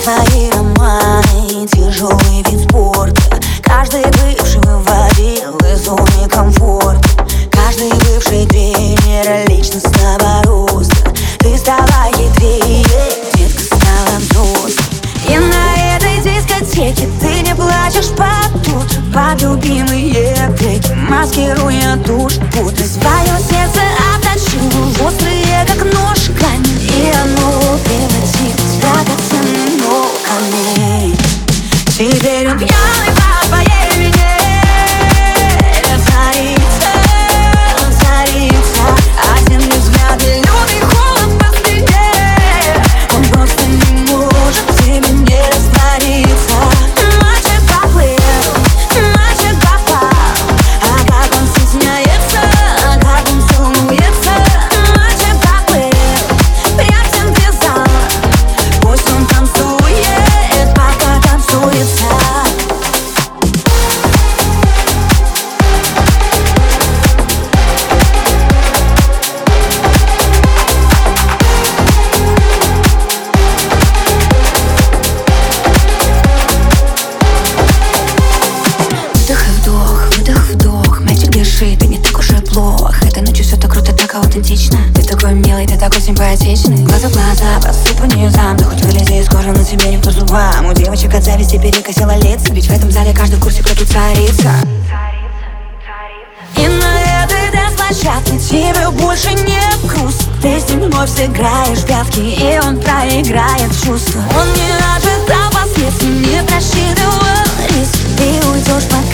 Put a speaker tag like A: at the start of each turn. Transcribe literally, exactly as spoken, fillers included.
A: твои романы, тяжелый вид спорта. Каждый бывший выводил из зоны комфорта. Каждый бывший тренер личностного роста. Ты стала хитрее, детка стала взрослой. И на этой дискотеке ты не плачешь под утро, под любимые треки, маскируя душ, будто свое сердце обточил, острые как нож камень, и оно превратилось в драгоценный камень. Теперь он пьяный по твоей вине, царица, царица. Один лишь взгляд и лютый холод по спине. Он просто не может в тебе не раствориться. Мальчик поплыл, мальчик попал, а как он стесняется, а как он целуется. Мальчик поплыл, прям в центре зала, пусть он танцует, пока танцуется. Выдох и вдох, выдох, вдох. Мальчик дышит, ты не так уж и плохо. Этой ночью все так круто, так аутентично. Ты такой милый, ты такой симпатичный. Глаза в глаза, посыпанные зам. Да хоть вылези из кожи, на тебе никто зубам. У девочек от зависти перекосило лица, ведь в этом зале каждый в курсе, кто тут царица. И на этой дэнс-площадке тебе больше не грустно. Ты с ним вновь сыграешь в пятки, и он проиграет чувства. Он не ожидал последствий, не просчитывал риск. Ты уйдешь пока